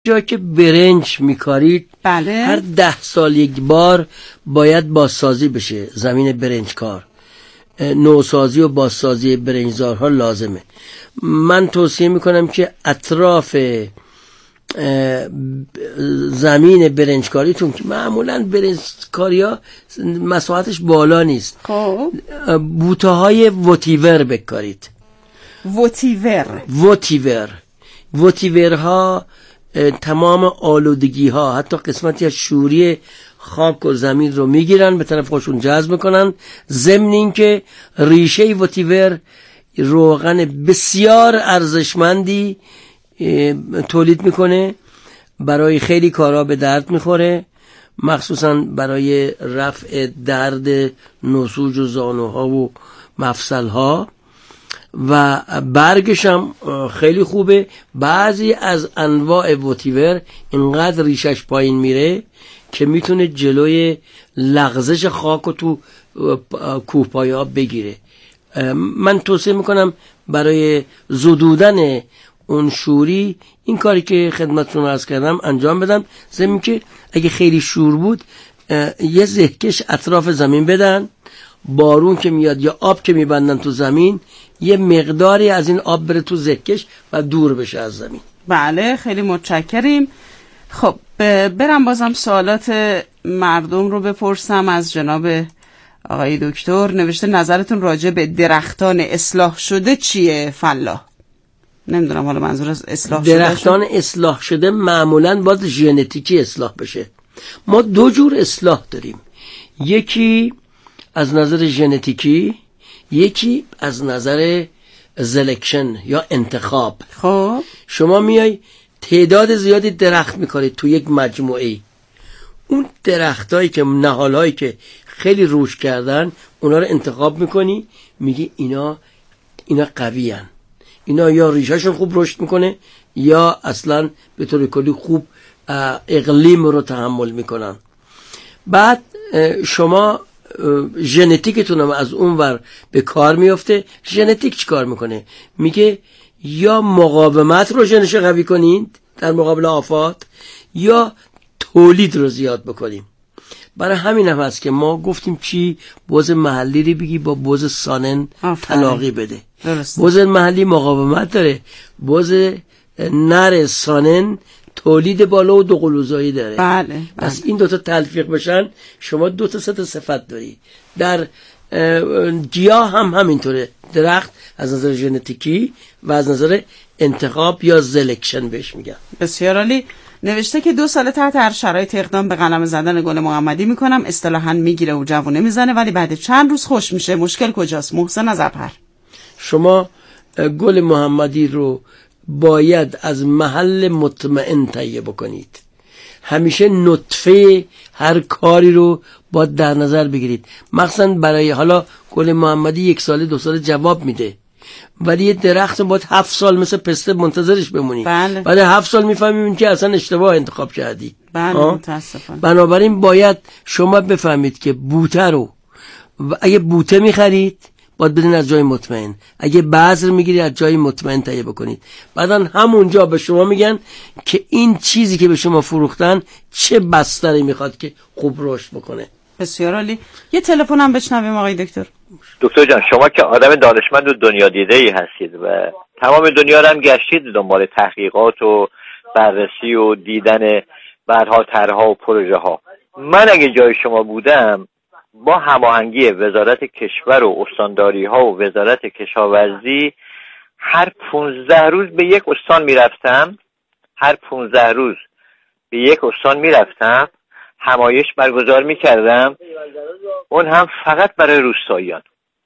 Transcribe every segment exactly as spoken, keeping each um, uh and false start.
جا که برنج میکارید بله. هر ده سال یک بار باید بازسازی بشه زمین برنج کار، نوسازی و بازسازی برنجزارها لازمه. من توصیه میکنم که اطراف زمین برنجکاریتون که معمولا برنجکاری ها مساحتش بالا نیست، خب بوته های وتیور بکارید. وتیور وتیور وتیورها تمام آلودگی ها، حتی قسمتی از شوری خاک و زمین رو میگیرن به طرف خودشون جذب میکنن. ضمن این که ریشه وتیور روغن بسیار ارزشمندی تولید میکنه، برای خیلی کارا به درد میخوره، مخصوصا برای رفع درد نسوج و زانوها و مفصلها، و برگش هم خیلی خوبه. بعضی از انواع وتیور اینقدر ریشش پایین میره که میتونه جلوی لغزش خاک رو تو کوهپایه ها بگیره. من توصیه میکنم برای زدودن اون شوری این کاری که خدمتتون عرض کردم انجام بدم. ضمن که اگه خیلی شور بود یه زهکش اطراف زمین بدن، بارون که میاد یا آب که میبندن تو زمین یه مقداری از این آب بره تو زهکش و دور بشه از زمین. بله خیلی متشکریم. خب برم بازم سوالات مردم رو بپرسم از جناب آقای دکتر. نوشته نظرتون راجع به درختان اصلاح شده چیه فلاح؟ نمیدونم حالا منظور از اصلاح شده درختان اصلاح شده معمولاً باید ژنتیکی اصلاح بشه. ما دو جور اصلاح داریم، یکی از نظر ژنتیکی، یکی از نظر سلکشن یا انتخاب. خب شما میای تعداد زیادی درخت میکنید تو یک مجموعه، اون درختایی که نهالایی که خیلی رشد کردن اونا رو انتخاب میکنی، میگی اینا اینا قوی هن، اینا یا ریشهشون خوب رشد میکنه یا اصلا به طور کلی خوب اقلیم رو تحمل میکنن. بعد شما ژنتیکتون هم از اون ور به کار میفته. ژنتیک چی کار میکنه؟ میگه یا مقاومت رو ژنش قوی کنید در مقابل آفات یا تولید رو زیاد بکنیم. برای همین هم هست که ما گفتیم چی بوز محلی رو بگی با بوز سانن تلاقی بده. بوز محلی مقاومت داره، بوز نر سانن تولید بالا و دو قلوزایی داره. بله پس بله. این دوتا تلفیق بشن شما دوتا ست صفت داری. در گیاه هم همینطوره، درخت از نظر ژنتیکی و از نظر انتخاب یا سلکشن بهش میگن. بسیار عالی. نوشته که دو سال تحت هر شرایط اقدام به قلم زدن گل محمدی میکنم، اصطلاحاً میگیره و جوونه میزنه ولی بعد چند روز خوش میشه. مشکل کجاست؟ محسن از ابهر. شما گل محمدی رو باید از محل مطمئن تهیه بکنید. همیشه نطفه هر کاری رو باید در نظر بگیرید، مخصوصا برای حالا گل محمدی یک ساله دو ساله جواب میده، ولی یه درخت باید هفت سال مثل پسته منتظرش بمونی. بله. بعد هفت سال میفهمیم که اصلا اشتباه انتخاب کردی. بله متاسفانه. بنابراین باید شما بفهمید که بوته رو و اگه بوته میخرید باید بدین از جای مطمئن، اگه بذر میگیرید از جای مطمئن تهیه بکنید. بعدن همونجا به شما میگن که این چیزی که به شما فروختن چه بستری میخواد که خوب رشد بکنه. بسیار عالی. یه تلفن هم بشنویم آقای دکتر. دکتر جان شما که آدم دانشمند و دنیا دیده ای هستید و تمام دنیا رو هم گشتید دنبال تحقیقات و بررسی و دیدن به هر حال طرح‌ها و پروژه ها. من اگه جای شما بودم با هماهنگی وزارت کشور و استانداری ها و وزارت کشاورزی هر پونزده روز به یک استان میرفتم هر پونزده روز به یک استان میرفتم همایش برگزار میکردم، اون هم فقط برای روستاییان.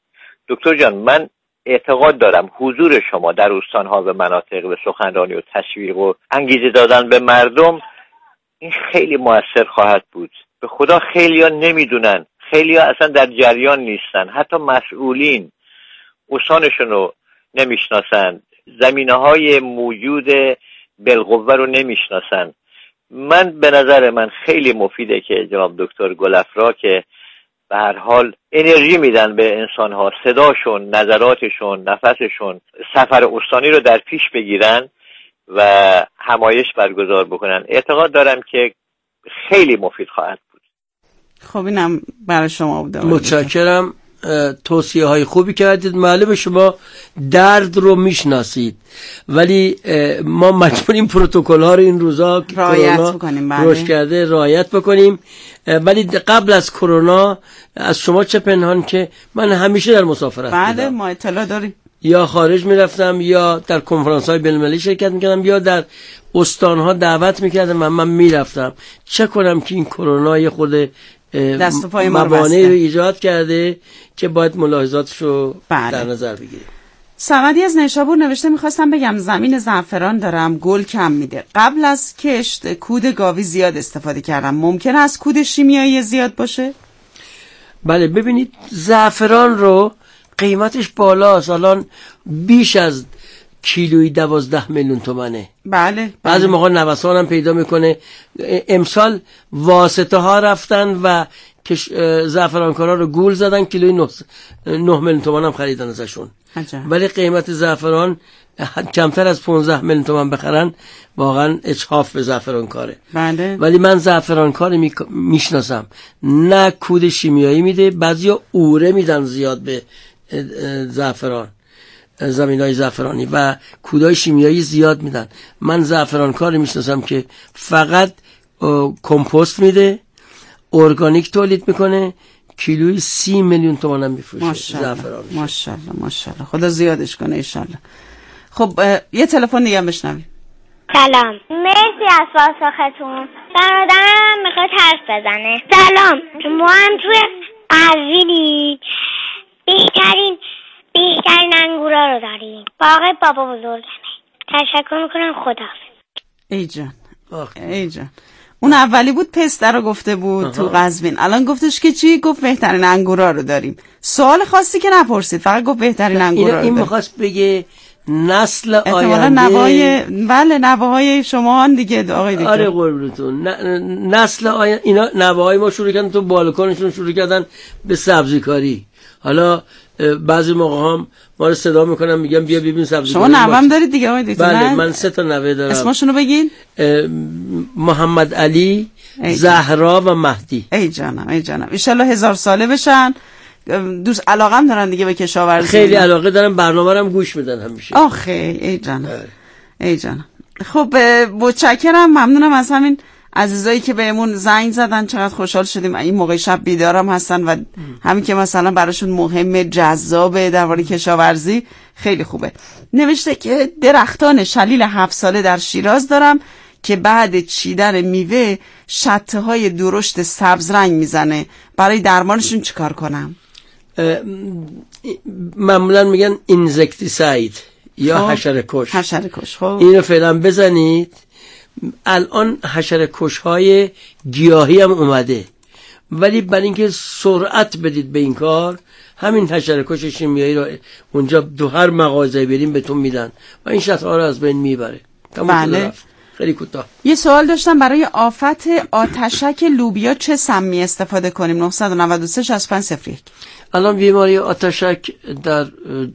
دکتر جان من اعتقاد دارم حضور شما در استانها و مناطق به سخنرانی و تشویق و انگیزه دادن به مردم این خیلی موثر خواهد بود. به خدا خیلی‌ها نمیدونن، خیلی‌ها اصلا در جریان نیستن، حتی مسئولین استانشون رو نمیشناسن، زمینه‌های موجود بالقوه رو نمیشناسن. من به نظر من خیلی مفیده که جناب دکتر گلافرا که به هر حال انرژی میدن به انسان‌ها، صداشون، نظراتشون، نفسشون، سفر استانی رو در پیش بگیرن، و همایش برگزار بکنن. اعتقاد دارم که خیلی مفید خواهد بود. خب اینم برای شما بوده. متشکرم، توصیه های خوبی کردید. معلومه شما درد رو میشناسید، ولی ما مجبوریم پروتکل ها رو این روزا که رعایت بکنیم، روش کرده رعایت بکنیم. ولی قبل از کرونا از شما چه پنهان که من همیشه در مسافرت بودم. بله ما اطلاع داریم. یا خارج میرفتم یا در کنفرانس های بین‌المللی شرکت میکردم یا در استان ها دعوت میکردم و من میرفتم. چه کنم که این کرونا یه خود دست و پای ما موانعی رو ایجاد کرده که باید ملاحظاتش رو بله. در نظر بگیریم. سعدی از نیشابور نوشته میخواستم بگم زمین زعفران دارم، گل کم میده. قبل از کشت کود گاوی زیاد استفاده کردم، ممکنه از کود شیمیایی زیاد باشه؟ بله ببینید زعفران رو قیمتش بالاست، الان بیش از کیلویی دوازده میلیون تومنه. بله بعضی موقع نوسان هم پیدا میکنه. امسال واسطه ها رفتن و زعفرانکارا رو گول زدن، کیلویی نه میلیون تومان هم خریدن ازشون. ولی قیمت زعفران کمتر از پانزده میلیون تومان بخرن واقعا اجحاف به زعفرانکاره. بله. ولی من زعفرانکار می... میشناسم نه کود شیمیایی میده، بعضیا اوره میدن زیاد به زعفران، زمینای زعفرانی و کودای شیمیایی زیاد میدن. من زعفرانکار میشناسم که فقط کمپوست میده، ارگانیک تولید میکنه، کیلوی سی میلیون تومان هم میفروشه زعفران. ماشاءالله ماشاءالله، خدا زیادش کنه انشالله. خب یه تلفن دیگه هم بشنویم. سلام، مرسی از پاسختون. برادرم میخواد حرف بزنه. سلام، ما هم توی قزوینی بهترین بهترین انگورا رو داریم. باغ بابا بزرگمه. تشکر میکنم، خداحافظ. ای جان ای جان. اون اولی بود پسته رو گفته بود تو قزوین، الان گفتش که چی؟ گفت بهترین انگورا رو داریم. سوال خاصی که نپرسید، فقط گفت بهترین انگورا رو داریم. این میخواست بگه نسل آینده، نوای بله نواهای شما دیگه آقای دکتر. آره قربونتون. نسل آینده اینا نواهای ما شروع کردن تو بالکونشون شروع کردن به سبزی کاری. حالا بعضی موقع هم ما رو صدا میکنن میگن بیا ببین سبزی شما نوام دارید دیگه آقای دکتر؟ بله من سه تا نوه دارم. اسمشونو بگین. محمد علی، زهرا و مهدی. ای جانم ای جانم، ان شاء الله هزار ساله بشن. دوست علاقه دارن دیگه به کشاورزی. خیلی علاقه دارن، برنامه رو هم گوش میدن همیشه. آخه ای جانم ای جانم. خب متشکرم، ممنونم از همین عزیزایی که بهمون زنگ زدن. چقدر خوشحال شدیم. این موقع شب بیدارم هستن و همین که مثلا براشون مهمه، جذابه درباره کشاورزی، خیلی خوبه. نوشته که درختان شلیل هفت ساله در شیراز دارم که بعد چیدن میوه شته های درشت سبز رنگ میزنه. برای درمانشون چیکار کنم؟ معمولا میگن اینزکتیساید یا حشره کش. حشره کش. خب اینو فعلا بزنید. الان حشره کش های گیاهی هم اومده، ولی برای اینکه سرعت بدید به این کار، همین حشره کش شیمیایی رو اونجا دو هر مغازه بریم بهتون میدن و این شته ها رو از بین میبره. بله. خیلی کوتاه. یه سوال داشتم، برای آفت آتشک لوبیا چه سمی استفاده کنیم؟ نه نه سه شصت و پنج صفر یک. الان بیماری آتشک در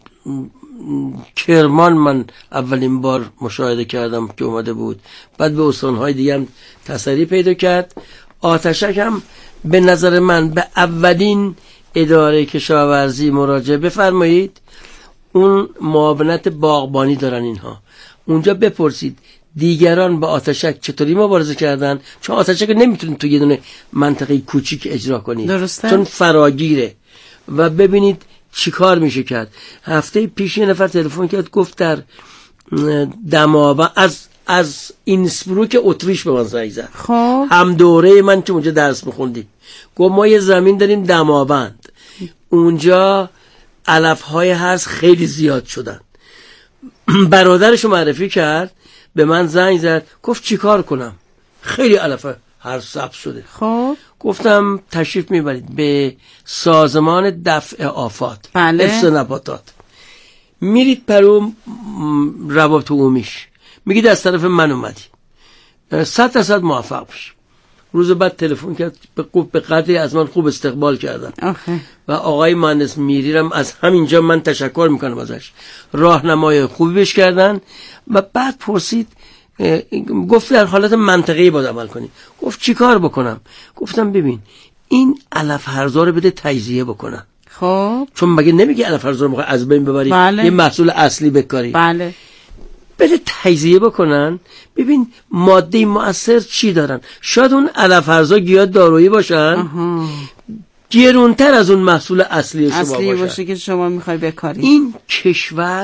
کرمان من اولین بار مشاهده کردم که اومده بود، بعد به استانهای دیگه هم تسری پیدا کرد. آتشک هم به نظر من به اولین اداره کشاورزی مراجعه بفرمایید. اون معاونت باغبانی دارن اینها، اونجا بپرسید دیگران با آتشک چطوری مبارزه کردن، چون آتشک نمیتونید تو یه دونه منطقه کوچیک اجرا کنید. درسته؟ چون فراگیره. و ببینید چی کار میشه کرد. هفته پیش یه نفر تلفن کرد گفت در دماوند از از اینسبروک اتریش به من زنگ زد. خب هم دوره من که اونجا درس میخوندیم، گفت ما یه زمین داریم دماوند، اونجا علفهای هرز خیلی زیاد شدن. برادرشو معرفی کرد، به من زنگ زد گفت چی کار کنم، خیلی علف هرز سبز شده. خب گفتم تشریف میبرید به سازمان دفع آفات، بله. حفظ نباتات، میرید پرو روابط عمومیش، میگید از طرف من اومدی، صد درصد موفق بشی. روز بعد تلفن کرد به قدری از من خوب استقبال کردن آخه. و آقای مهندس میریرم از همینجا من تشکر میکنم ازش، راهنمای خوبی بهش کردن. و بعد پرسید، گفت در حالت منطقی باید عمل کنی. گفت چی کار بکنم؟ گفتم ببین این علف هرزا رو بده تجزیه بکنن. خب چون مگه نمیگه علف هرزا رو از بین ببری، بله. یه محصول اصلی بکاری. بله. بده تجزیه بکنن ببین ماده مؤثر چی دارن. شاید اون علف هرزا گیاه دارویی باشن، گرونتر از اون محصول اصلی شما اصلی باشن. باشه که شما میخوای بکاری. این کشور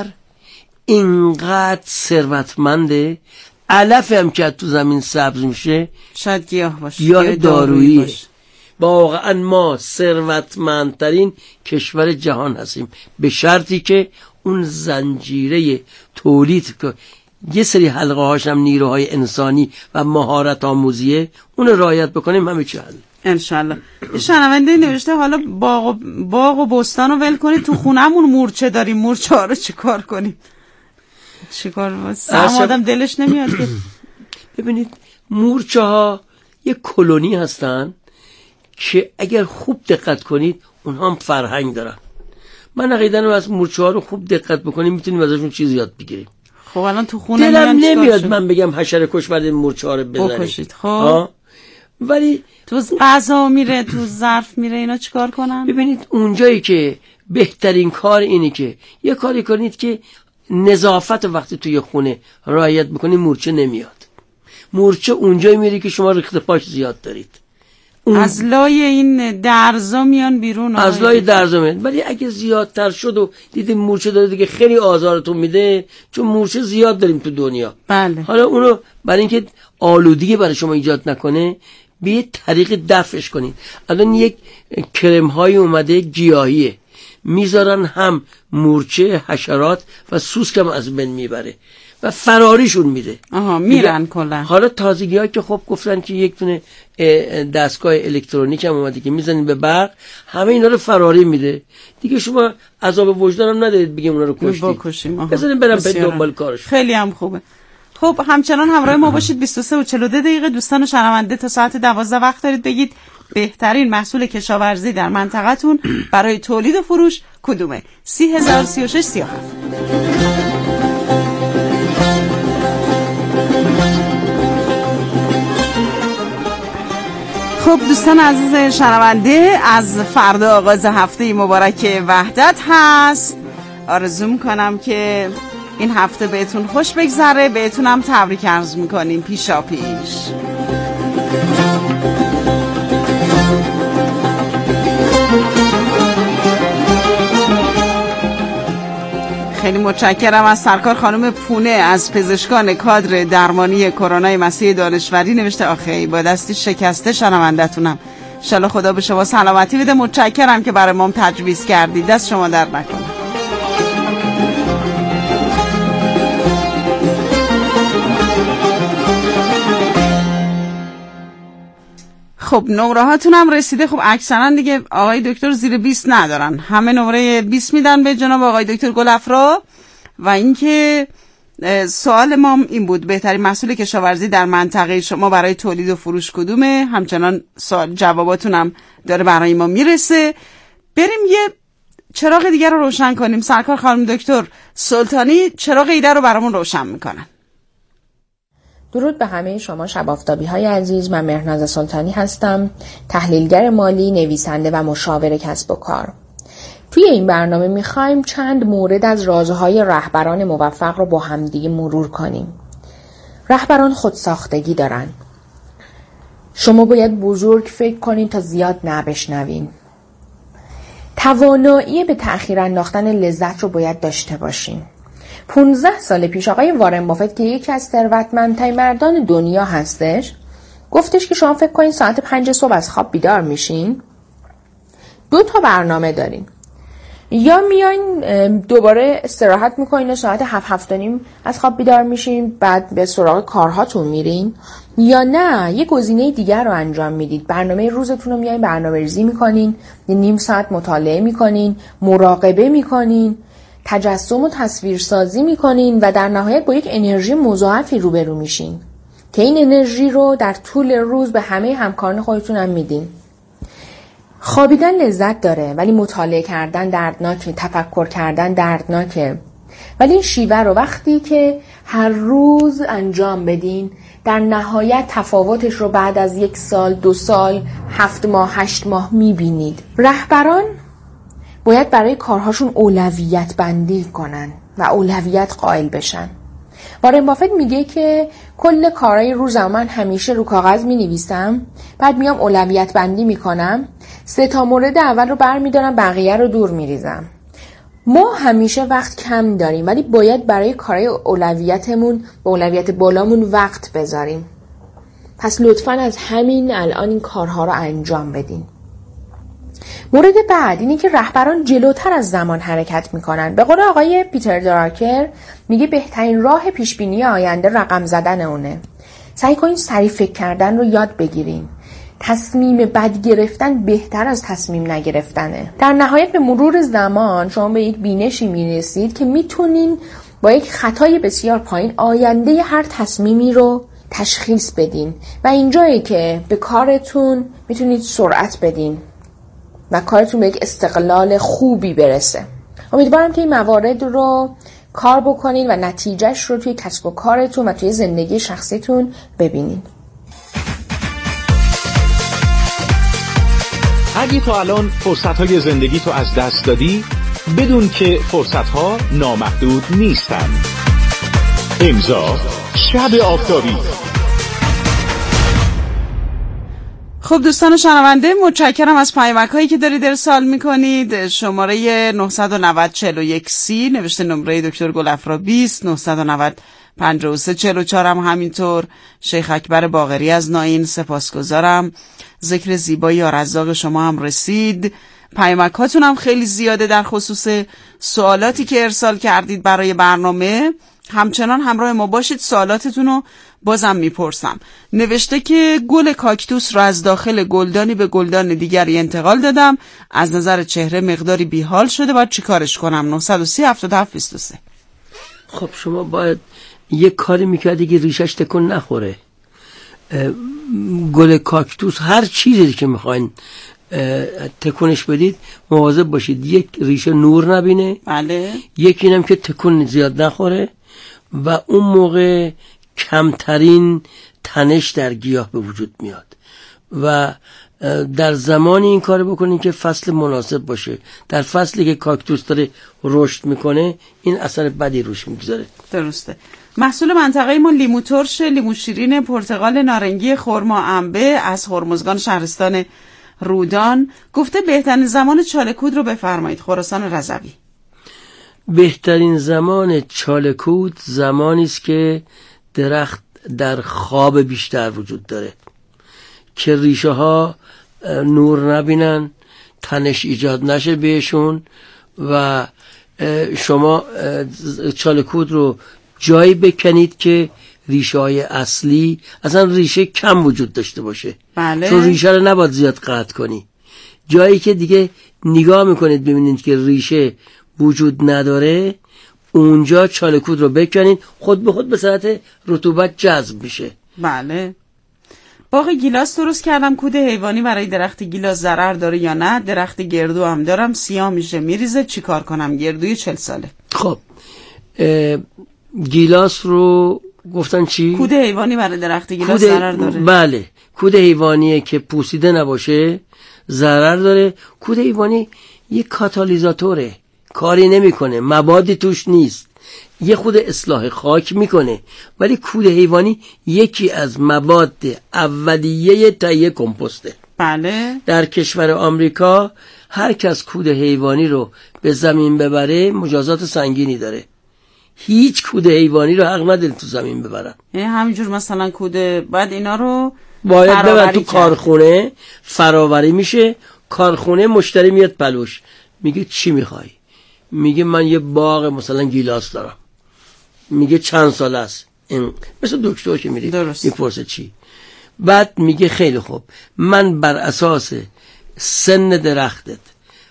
اینقدر ثروتمنده، علف هم که تو زمین سبز میشه شاید گیاه باشه، گیاه دارویی باشه. واقعا ما ثروتمندترین کشور جهان هستیم، به شرطی که اون زنجیره تولید که یه سری حلقه هاشم نیروهای انسانی و مهارت آموزیه اون رعایت بکنیم همه چی حل. انشالله. شنونده نوشته حالا باغ و, باغ و بستان رو ول کنید، تو خونمون مورچه داریم، مورچه ها رو چیکار کنیم؟ چیکار واسه آدم دلش نمیاد که ببینید مورچه ها یه کلونی هستن که اگر خوب دقت کنید اونها هم فرهنگ دارن. من عقیده‌ام از مورچه ها رو خوب دقت بکنیم میتونیم ازشون چیز یاد بگیریم. خب الان تو خونه دلم نمیاد من بگم حشره کش بعد مورچه ها رو بزنید. خب ولی تو غذا میره، تو ظرف میره، اینا چیکار کنن؟ ببینید اونجایی که بهترین کار اینه که یه کاری کنید که نظافت وقتی توی خونه رعایت بکنید مورچه نمیاد. مورچه اونجایی میره که شما ریخت پاش زیاد دارید. از لای این درزا میان بیرون، از لای درزا میان. ولی اگه زیادتر شد و دیدیم مورچه داره دیگه خیلی آزارتون میده، چون مورچه زیاد داریم تو دنیا. بله. حالا اونو برای اینکه آلودگی برای شما ایجاد نکنه به یه طریق دفعش کنید. الان یک کرم های اومده گیاهیه، میذارن هم مورچه، حشرات و سوسک هم از بین میبره و فراریشون میده. آها میرن کلا. حالا تازگی ها که خب گفتن که یک تونه دستگاه الکترونیک هم اومده که میزنین به برق همه اینا رو فراری میده دیگه. شما عذاب وجدان هم ندارید بگیم اونا رو کشتیم، بزنین برم به دنبال کارش. خیلی هم خوبه. خب همچنان همراه ما باشید. بیست و سه و چهل و دو دقیقه دوستان شنونده تا ساعت دوازده وقت دارید بگید بهترین محصول کشاورزی در منطقتون برای تولید و فروش کدومه؟ سی هزار سی و شش سی و هفت. خب دوستان عزیز شنونده، از فردا آغاز هفته مبارک وحدت هست. آرزو میکنم که این هفته بهتون خوش بگذره، بهتونم تبریک عرض میکنیم پیشا پیش. خیلی متشکرم از سرکار خانم پونه از پزشکان کادر درمانی کرونا مسیح دانشوری. نوشته آخه با دستی شکسته شنوندتونم، انشالله خدا به شما سلامتی بده. متشکرم که برای ما تجویز کردید، دست شما درد نکنه. خب نمره هاتون هم رسیده. خب اکثرا دیگه آقای دکتر زیر بیست ندارن، همه نمره بیست میدن به جناب آقای دکتر گلافرا. و اینکه سوال ما این بود بهترین محصول کشاورزی در منطقه شما برای تولید و فروش کدومه؟ همچنان سوال جواباتون هم داره برای ما میرسه. بریم یه چراغ دیگر رو روشن کنیم. سرکار خانم دکتر سلطانی چراغ ایده رو برامون روشن میکنن. درود به همه شما شب آفتابی های عزیز. من مهرناز سلطانی هستم، تحلیلگر مالی، نویسنده و مشاور کسب و کار. توی این برنامه میخوایم چند مورد از رازهای رهبران موفق رو با همدیگه مرور کنیم. رهبران خودساختگی دارن. شما باید بزرگ فکر کنین تا زیاد نبشنوین. توانایی به تأخیر انداختن لذت رو باید داشته باشین. پونزده سال پیش آقای وارن بافت که یکی از ثروتمندترین مردان دنیا هستش گفتش که شما فکر کنین ساعت پنج صبح از خواب بیدار میشین، دو تا برنامه دارین. یا میاین دوباره استراحت میکنین و ساعت هفت هفت و نیم از خواب بیدار میشین، بعد به سراغ کارهاتون میرین. یا نه یه گزینه دیگر رو انجام میدید، برنامه روزتون رو میاین برنامه ریزی میکنین، نیم ساعت مطالعه میکنین، مراقبه میکنین، تجسم و تصویرسازی میکنین و در نهایت با یک انرژی مضاعفی روبرو میشین که این انرژی رو در طول روز به همه همکاران خودتون هم میدین. خوابیدن لذت داره ولی مطالعه کردن دردناکه، تفکر کردن دردناکه. ولی این شیوه رو وقتی که هر روز انجام بدین، در نهایت تفاوتش رو بعد از یک سال، دو سال، هفت ماه، هشت ماه میبینید. رهبران باید برای کارهاشون اولویت بندی کنن و اولویت قائل بشن. وارن بافت میگه که کل کارهای روزم من همیشه رو کاغذ مینویسم، بعد میام اولویت بندی میکنم، سه تا مورد اول رو برمیدارم، بقیه رو دور میریزم. ما همیشه وقت کم داریم ولی باید برای کارهای اولویتمون به اولویت بالامون وقت بذاریم. پس لطفاً از همین الان این کارها رو انجام بدین. مورد بعد اینه که رهبران جلوتر از زمان حرکت میکنن. به قول آقای پیتر دراکر میگه بهترین راه پیشبینی آینده رقم زدن اونه. سعی کنین سریع فکر کردن رو یاد بگیرین. تصمیم بد گرفتن بهتر از تصمیم نگرفتنه. در نهایت به مرور زمان شما به یک بینشی میرسید که میتونین با یک خطای بسیار پایین آینده هر تصمیمی رو تشخیص بدین و اینجایی که به کارتون میتونید سرعت بدین و کارتون به یک استقلال خوبی برسه. امیدوارم که این موارد رو کار بکنین و نتیجهش رو توی کسب و کارتون و توی زندگی شخصیتون ببینین. اگه تا الان فرصت‌های زندگی تو از دست دادی، بدون که فرصت‌ها نامحدود نیستن. امضا شب آفتابی. خب دوستان شنونده، متشکرم از پیامک هایی که دارید ارسال میکنید. شماره نه نه صفر چهل و یک سی نوشته نمره دکتر گلافرا است. نه نه صفر پنجاه و سه چهل و چهار هم همینطور. شیخ اکبر باقری از ناین سپاسگزارم. ذکر زیبایی یا رزاق شما هم رسید. پیامک هاتون هم خیلی زیاده در خصوص سوالاتی که ارسال کردید برای برنامه. همچنان همراه ما باشید، سوالاتتون رو بازم میپرسم. نوشته که گل کاکتوس رو از داخل گلدانی به گلدان دیگری انتقال دادم، از نظر چهره مقداری بیحال شده، باید چی کارش کنم؟ نه سه صفر هفت هفت بیست و سه. خب شما باید یک کاری میکردی که ریشش تکون نخوره. گل کاکتوس هر چیزی که میخواین تکونش بدید مواظب باشید یک ریشه نور نبینه، بله، یکی اینم که تکون زیاد نخوره و اون موقع کمترین تنش در گیاه به وجود میاد و در زمانی این کار بکنین که فصل مناسب باشه. در فصلی که کاکتوس داره رشد میکنه این اثر بدی روش میگذاره. درسته. محصول منطقه ما لیمو ترش، لیمو شیرین، پرتقال، نارنگی، خرما، انبه از هرمزگان شهرستان رودان. گفته بهترین زمان چالکود رو بفرمایید. خراسان رضوی. بهترین زمان چالکود زمانی است که درخت در خواب بیشتر وجود داره، که ریشه ها نور نبینن، تنش ایجاد نشه بهشون و شما چالکود رو جایی بکنید که ریشه های اصلی اصلا ریشه کم وجود داشته باشه. بله. چون ریشه رو نباید زیاد قطع کنی. جایی که دیگه نگاه میکنید ببینید که ریشه وجود نداره، اونجا چالکود رو بکنید، خود به خود به صورت رطوبت جذب میشه. بله. باغ گیلاس درست کردم. کود حیوانی برای درخت گیلاس ضرر داره یا نه؟ درخت گردو هم دارم، سیاه میشه میریزه، چی کار کنم؟ گردوی چل ساله. خب گیلاس رو گفتن چی؟ کود حیوانی برای درخت گیلاس ضرر داره. بله، کود حیوانیه که پوسیده نباشه ضرر داره. کود حیوانی یک کاتالیزاتوره، کاری نمیکنه، موادی توش نیست، یه خود اصلاح خاک میکنه، ولی کود حیوانی یکی از مواد اولیه تهیه کمپوسته. بله. در کشور آمریکا هر کس کود حیوانی رو به زمین ببره مجازات سنگینی داره. هیچ کود حیوانی رو حق نداره تو زمین ببرن. یعنی همینجور مثلا کود بعد اینا رو باید ببر تو کارخونه، فراوری میشه، کارخونه مشتری میاد پلوش میگه چی میخوای؟ میگه من یه باغ مثلا گیلاس دارم. میگه چند سال است؟ این مثل دکتر که میری میپرسه چی؟ بعد میگه خیلی خوب، من بر اساس سن درختت،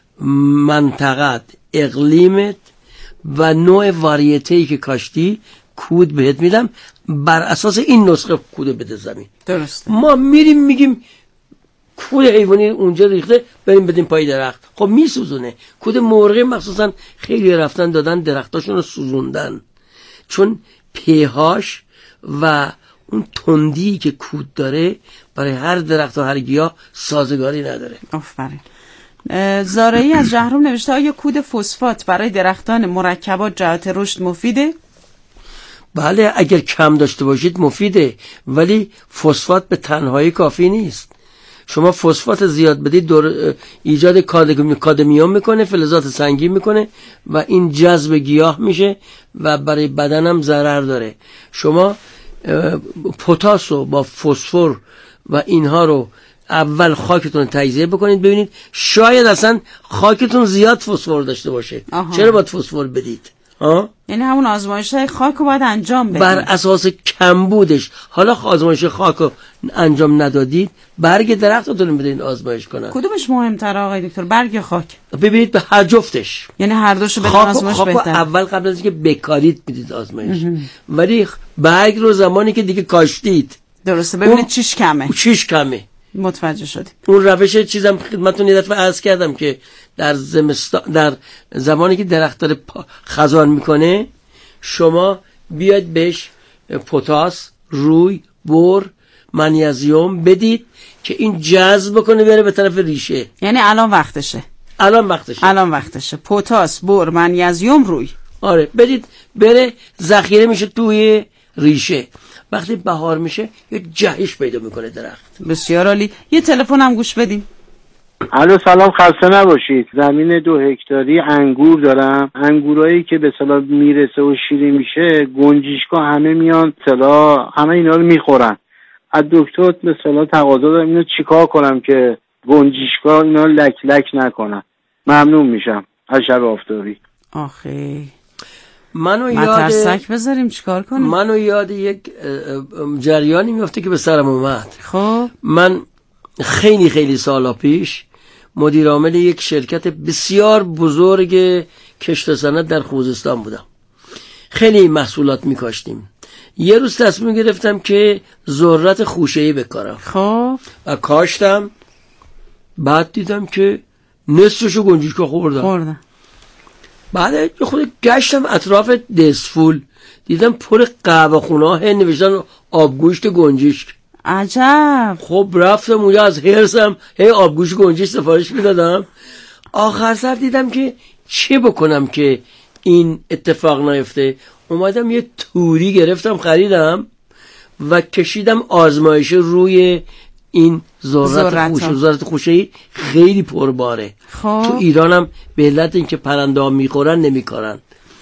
منطقت، اقلیمت و نوع واریته‌ای که کاشتی کود بهت میدم، بر اساس این نسخه کود بده زمین. درسته. ما میریم میگیم کود حیوانی اونجا ریخته، بریم بدیم پای درخت، خب میسوزونه. کود مرغی مخصوصا خیلی رفتن دادن درختاشون رو سوزوندن، چون پیهاش و اون تندی که کود داره برای هر درخت و هر گیاه سازگاری نداره. آفرین. زارعی از جهرم نوشته آیا کود فسفات برای درختان مرکبات جهت رشد مفیده؟ بله، اگر کم داشته باشید مفیده، ولی فسفات به تنهایی کافی نیست. شما فسفات زیاد بدید دور ایجاد کادمیوم میکنه، فلزات سنگین میکنه و این جذب گیاه میشه و برای بدن هم ضرر داره. شما پتاس رو با فسفر و اینها رو اول خاکتون رو تجزیه بکنید، ببینید شاید اصلا خاکتون زیاد فسفر داشته باشه. آها. چرا باید فسفر بدید؟ ها؟ یعنی همون آزمایش‌های خاک رو باید انجام بدید بر اساس کمبودش. حالا آزمایش خاک رو انجام ندادید، برگ درختتون رو بدین آزمایش کنن. کدومش مهم‌تره آقای دکتر، برگ یا خاک؟ ببینید به هر جفتش، یعنی هر دوشو بدین آزمایش بهتره. خاک اول قبل از اینکه بکارید بدید آزمایش، ولی برگ رو زمانی که دیگه کاشتید. درسته، ببینید چیش کمه. چیش کمه. متوجه شدیم. اون روش چیزم خدمتتون یه دفعه عرض کردم که در زمستان، در زمانی که درخت داره خزان میکنه، شما بیاید بهش پتاس، روی، بور، منیزیم بدید که این جذب کنه بره به طرف ریشه. یعنی الان وقتشه. الان وقتشه. الان وقتشه. پتاس، بور، منیزیم، روی. آره، بدید بره ذخیره میشه توی ریشه. وقتی بهار میشه یه جهش پیدا میکنه درخت. بسیار عالی. یه تلفن هم گوش بدیم. الو سلام، خسته نباشید. زمین دو هکتاری انگور دارم. انگورایی که به اصطلاح میرسه و شیری میشه، گنجشکا همه میان اصطلاح همه اینا رو میخورن. از دکتر به اصطلاح تقاضا دارم اینو چیکار کنم که گنجشکا اینا لک لک نکنن. ممنون میشم از شب آفتابی. آخه منو یاد مترسک بذاریم چیکار کنیم؟ منو یاد یک جریانی میفته که به سرم اومد. خب من خیلی خیلی سالا پیش مدیر عامل یک شرکت بسیار بزرگ کشت سند در خوزستان بودم. خیلی محصولات میکاشتیم. یه روز تصمیم گرفتم که ذرت خوشه‌ای بکارم. خب و کاشتم. بعد دیدم که نصفشو گنجشکا خوردم. خوردم. بعد خود گشتم اطراف دسفول، دیدم پر قهوه خونه ها نوشتن آبگوشت گنجشک. عجب. خب رفتم اونجا، از هرسم هی آبگوشت گنجشک سفارش میدادم. آخر سر دیدم که چه بکنم که این اتفاق نیفته. اومدم یه توری گرفتم خریدم و کشیدم آزمایش روی این ذرت خوشه. ذرت خوشه‌ای خیلی پرباره. خب. تو ایرانم به علت اینکه پرنده ها میخورن نمیکارن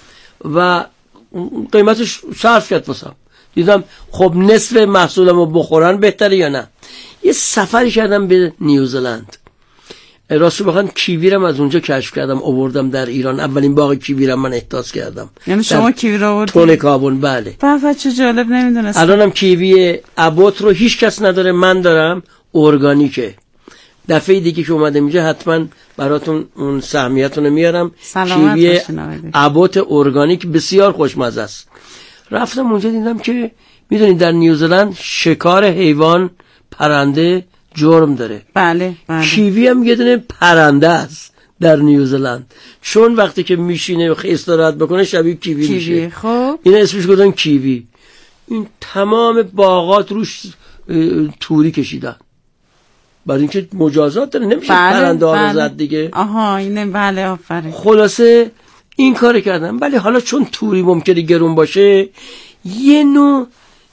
و قیمتش صرف کرد واسم. دیدم خب نصف محصولم رو بخورن بهتره یا نه. یه سفری کردم به نیوزلند. راستو بخوام کیویرم از اونجا کشف کردم، آوردم در ایران. اولین باغ کیویرم من احداث کردم. یعنی شما کیوی رو آوردید؟ تون کابون. بله. بابا چه جالب، نمیدونستم. الانم کیوی ابوت رو هیچ کس نداره، من دارم. ارگانیکه. دفعه دیگه که اومدم اینجا حتما براتون اون سهمیتون رو میارم. کیوی ابوت ارگانیک بسیار خوشمزه است. رفتم اونجا دیدم که میدونید در نیوزلند شکار حیوان پرنده جرم داره. بله بله. کیوی هم یه دونه پرنده است در نیوزلند، چون وقتی که میشینه و استراحت بکنه شبیه کیوی, کیوی میشه. خب این اسمش گذاشتن کیوی. این تمام باغات روش توری کشیدن برای اینکه مجازات داره، نمیشه بله، پرنده ها بله. رو زد دیگه. آها اینه. بله آفرین. خلاصه این کار کردم. ولی حالا چون توری ممکنه گرون باشه، یه نوع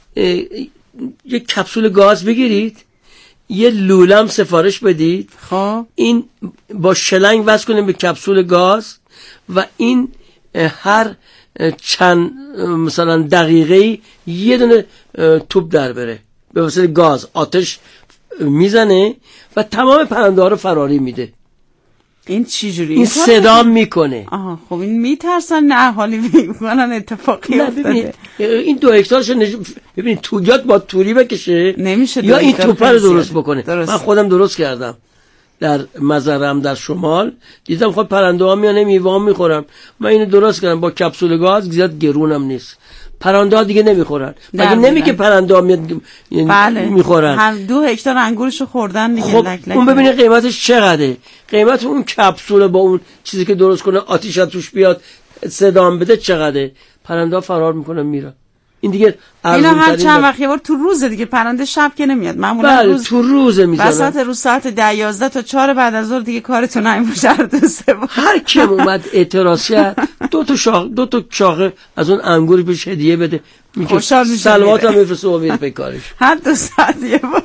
یک کپسول گاز بگیرید، یه لولم سفارش بدید. خب این با شلنگ وصل کنید به کپسول گاز و این هر چند مثلا دقیقه یه دونه توپ در بره، به واسطه گاز آتش میزنه و تمام پرنده ها رو فراری میده. این چی جوری؟ این صدا میکنه. آها خب این میترسن نه حالی میکنن اتفاقی افتاده. این دو هکتارش نج... ببینید تویات با توری بکشه نمیشه، یا این توپه رو درست بکنه. درست. من خودم درست کردم در مزرعم در شمال، دیدم خود پرنده ها میانه میوه میخورم، من اینو درست کردم با کپسول گاز، زیاد گرونم نیست. پرنده ها دیگه نمیخورن. مگه نمیگه پرنده ها میاد بله. میخورن؟ هم دو هکتار انگورشو خوردن دیگه. خب لک لک اون ببینید قیمتش چقدره. قیمت اون کپسول با اون چیزی که درست کنه آتیش توش بیاد صدام بده چقدره؟ پرنده ها فرار میکنن میرن. این دیگه اینا هر چند وقت یه بار تو روز دیگه، پرنده شب که نمیاد معمولا. بله روز تو روز میزنن وسط روز ساعت ده یازده تا چهار بعد از ظهر دیگه کارتون نمیشه. دو سه هر کی اومد اعتراض کرد دو تا شاخ دو تا شاخه از اون انگور بهش هدیه بده، خوشحال میشه. سلوات هم میفرسته و میره به کارش. هر دو ساعت یه بار.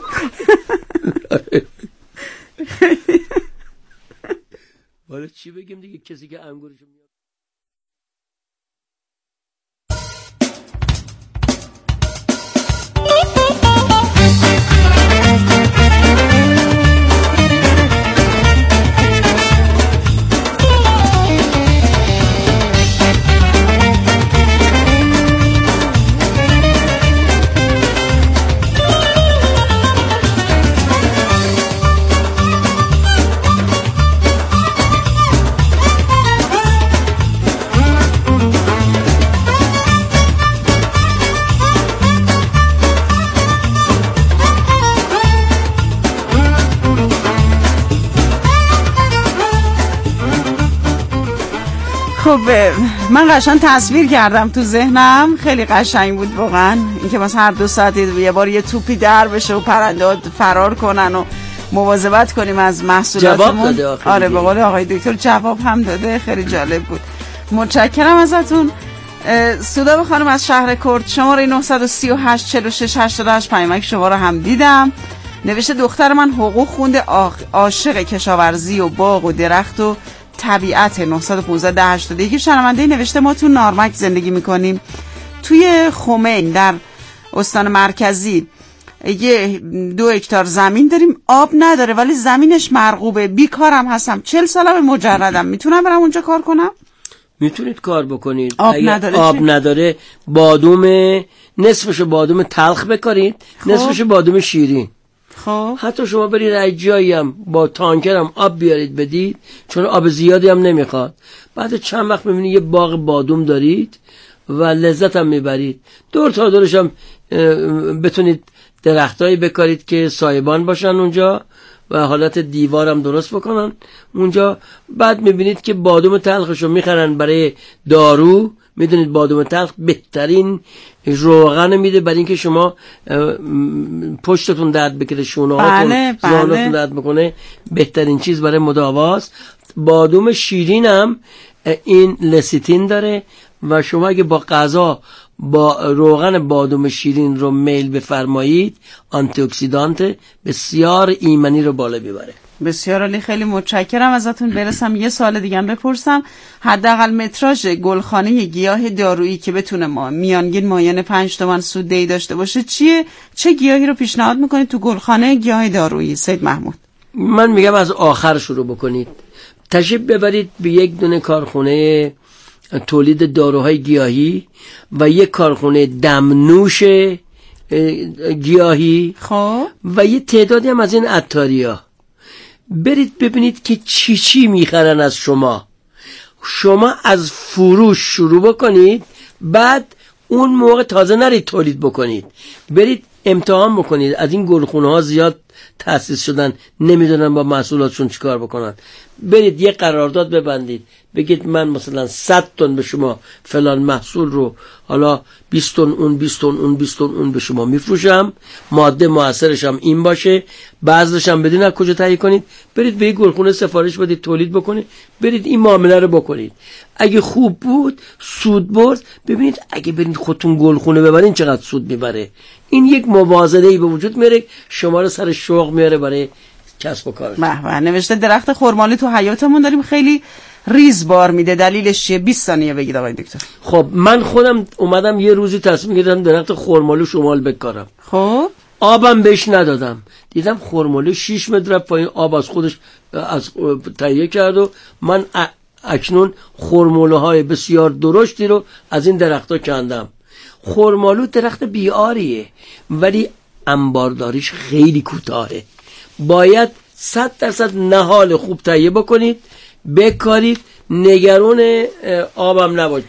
ولی چی بگیم دیگه، کسی که انگورش میاد. خب من قشنگ تصویر کردم تو ذهنم، خیلی قشنگ بود واقعا. اینکه مثلا هر دو ساعت یه بار یه توپی در بشه و پرنده فرار کنن و مواظبت کنیم از محصولاتمون. آره به قول آقای دکتر جواب هم داده، خیلی جالب بود. متشکرم ازتون. سودا خانم از شهر کرد، شماره نه سه هشت چهار شش هشت هشت پیامک شما رو هم دیدم. نوشته دختر من حقوق خونده، عاشق کشاورزی و باغ و درخت و طبیعت. نه یک پنج ده هشتاد یک شنونده نوشته ما تو نارمک زندگی میکنیم، توی خمین در استان مرکزی یه دو هکتار زمین داریم، آب نداره ولی زمینش مرغوبه، بیکارم هستم، چل سالم مجردم، میتونم برم اونجا کار کنم؟ میتونید کار بکنید. آب نداره آب نداره بادوم، نصفش بادوم تلخ بکارید، نصفش بادوم شیرین. خب حتی شما برید از جایی هم با تانکرم آب بیارید بدید، چون آب زیادی هم نمیخواد. بعد چند وقت میبینید یه باغ بادوم دارید و لذت هم میبرید. دور تا دورش هم بتونید درختایی بکارید که سایبان باشن اونجا و حالت دیوار هم درست بکنن اونجا. بعد میبینید که بادوم تلخشو میخرن برای دارو. میدونید بادوم تلخ بهترین روغن میده برای اینکه شما پشتتون درد بکنه، شونه هاتون بله، زانوتون بله. درد بکنه، بهترین چیز برای مداواست. بادوم شیرین هم این لسیتین داره و شما اگه با غذا با روغن بادوم شیرین رو میل بفرمایید، آنتی اکسیدانت بسیار ایمنی رو بالا میبره. بسیار عالی، خیلی متشکرم ازتون. برسم یه سوال دیگه هم بپرسم. حداقل متراژ گلخانه گیاه دارویی که بتونه ما میانگین مایان پنج تومن سوددهی داشته باشه چیه؟ چه گیاهی رو پیشنهاد میکنید تو گلخانه گیاه دارویی سید محمود؟ من میگم از آخر شروع بکنید. تشریف ببرید به یک دونه کارخونه تولید داروهای گیاهی و یک کارخونه دمنوش گیاهی، خب و یه تعدادی هم از این عطاریا. برید ببینید که چی چی میخرن از شما. شما از فروش شروع بکنید، بعد اون موقع تازه نرید تولید بکنید، برید امتحان بکنید. از این گلخونه ها زیاد تأسیس شدن، نمیدونن با محصولاتشون چیکار بکنن. برید یه قرارداد ببندید، بگید من مثلا صد تن به شما فلان محصول رو، حالا بیست تن اون، بیست تن اون، بیست تن اون به شما میفروشم، ماده مؤثرش هم این باشه، بعضش هم بدین از کجا تهیه کنید. برید به یه گلخونه سفارش بدید تولید بکنه، برید این معامله رو بکنید. اگه خوب بود سود برد، ببینید اگه برید خودتون گلخونه ببرین چقدر سود میبره. این یک موازنه‌ای به وجود میاره، شما رو سر شوق میاره برای کسب و کار. به به. نوشته درخت خرمالی تو حیاتمون داریم، خیلی ریز بار میده، دلیلش چیه؟ بیست ثانیه بگید آقای دکتر. خب من خودم اومدم یه روزی تصمیم گرفتم درخت خرمالو شمال بکارم. خب آبم بهش ندادم، دیدم خرمالو شش متر پایین آب از خودش از تهیه کرد و من اکنون خرمالوهای بسیار درشتی رو از این درخت‌ها کندم. خرمالو درخت بیاریه ولی انبارداریش خیلی کوتاهه. باید صد درصد نهال خوب تهیه بکنید، بکارید، نگران آبم نباشید.